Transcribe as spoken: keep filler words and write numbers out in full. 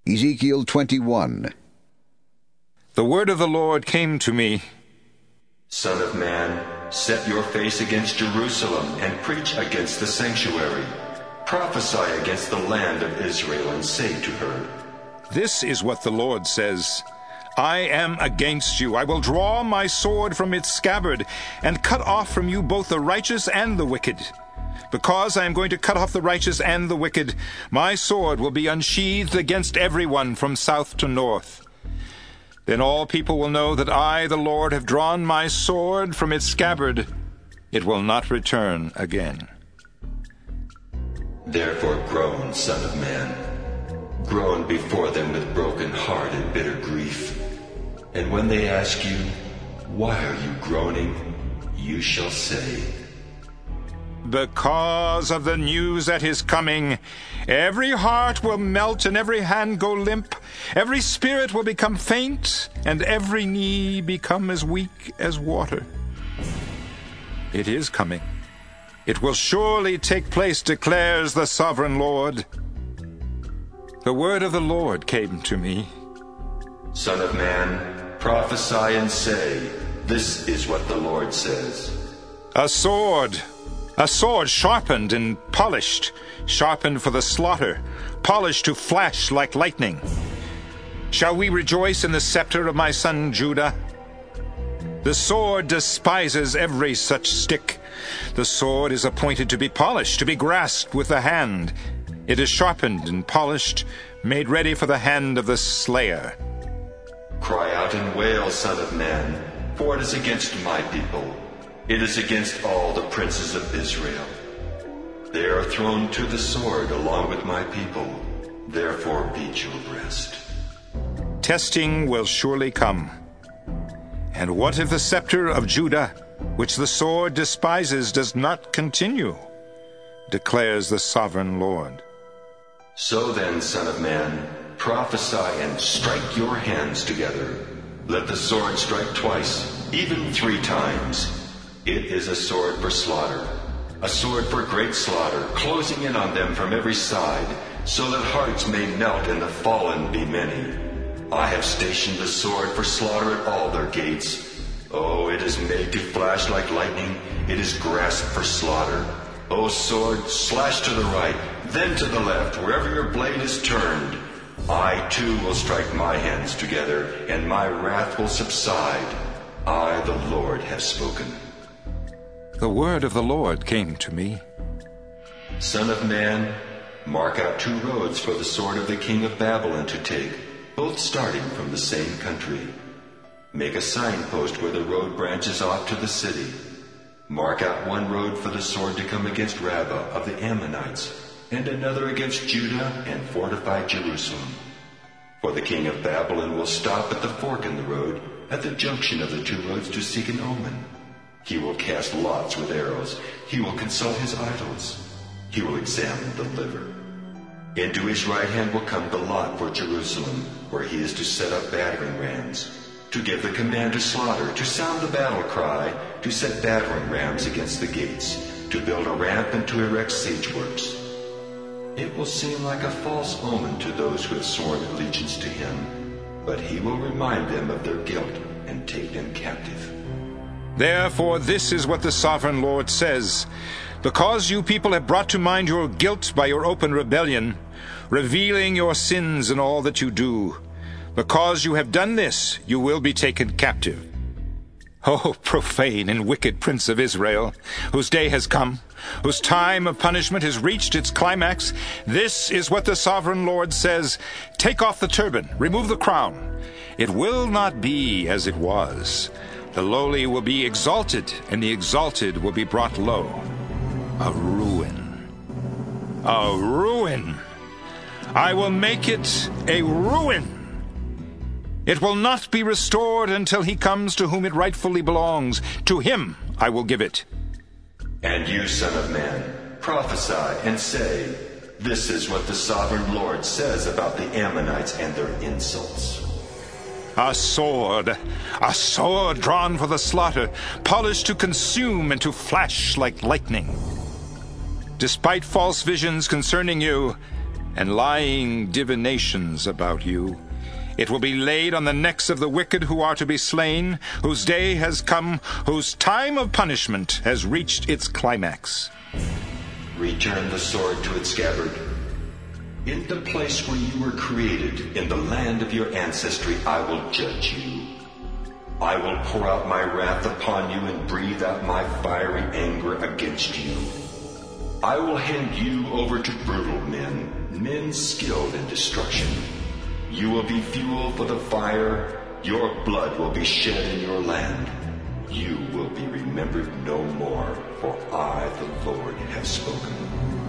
Ezekiel twenty-one. The word of the Lord came to me. Son of man, set your face against Jerusalem and preach against the sanctuary. Prophesy against the land of Israel and say to her, This is what the Lord says. I am against you. I will draw my sword from its scabbard and cut off from you both the righteous and the wicked. Because I am going to cut off the righteous and the wicked, my sword will be unsheathed against everyone from south to north. Then all people will know that I, the Lord, have drawn my sword from its scabbard. It will not return again. Therefore groan, son of man. Groan before them with broken heart and bitter grief. And when they ask you, Why are you groaning? You shall say, Because of the news that is coming, every heart will melt and every hand go limp, every spirit will become faint, and every knee become as weak as water. It is coming. It will surely take place, declares the sovereign Lord. The word of the Lord came to me. Son of man, prophesy and say, This is what the Lord says. A sword, a sword sharpened and polished, sharpened for the slaughter, polished to flash like lightning. Shall we rejoice in the scepter of my son Judah? The sword despises every such stick. The sword is appointed to be polished, to be grasped with the hand. It is sharpened and polished, made ready for the hand of the slayer. Cry out and wail, son of man, for it is against my people. It is against all the princes of Israel. They are thrown to the sword along with my people. Therefore beat your breast. Testing will surely come. And what if the scepter of Judah, which the sword despises, does not continue? Declares the sovereign Lord. So then, son of man, prophesy and strike your hands together. Let the sword strike twice, even three times. It is a sword for slaughter, a sword for great slaughter, closing in on them from every side, so that hearts may melt and the fallen be many. I have stationed the sword for slaughter at all their gates. Oh, it is made to flash like lightning. It is grasped for slaughter. O sword, slash to the right, then to the left, wherever your blade is turned. I too will strike my hands together, and my wrath will subside. I, the Lord, have spoken. The word of the Lord came to me. Son of man, mark out two roads for the sword of the king of Babylon to take, both starting from the same country. Make a signpost where the road branches off to the city. Mark out one road for the sword to come against Rabbah of the Ammonites, and another against Judah and fortify Jerusalem. For the king of Babylon will stop at the fork in the road, at the junction of the two roads, to seek an omen. He will cast lots with arrows. He will consult his idols. He will examine the liver. Into his right hand will come the lot for Jerusalem, where he is to set up battering rams, to give the command to slaughter, to sound the battle cry, to set battering rams against the gates, to build a ramp and to erect siege works. It will seem like a false omen to those who have sworn allegiance to him, but he will remind them of their guilt and take them captive. Therefore this is what the sovereign Lord says. Because you people have brought to mind your guilt by your open rebellion, revealing your sins in all that you do, because you have done this, you will be taken captive. O profane and wicked prince of Israel, whose day has come, whose time of punishment has reached its climax, this is what the sovereign Lord says. Take off the turban, remove the crown. It will not be as it was. The lowly will be exalted, and the exalted will be brought low. A ruin. A ruin. I will make it a ruin. It will not be restored until he comes to whom it rightfully belongs. To him I will give it. And you, son of man, prophesy and say, This is what the sovereign Lord says about the Ammonites and their insults. A sword, a sword drawn for the slaughter, polished to consume and to flash like lightning. Despite false visions concerning you, and lying divinations about you. It will be laid on the necks of the wicked who are to be slain, whose day has come, whose time of punishment has reached its climax. Return the sword to its scabbard. In the place where you were created, in the land of your ancestry, I will judge you. I will pour out my wrath upon you and breathe out my fiery anger against you. I will hand you over to brutal men, men skilled in destruction. You will be fuel for the fire. Your blood will be shed in your land. You will be remembered no more, for I, the Lord, have spoken.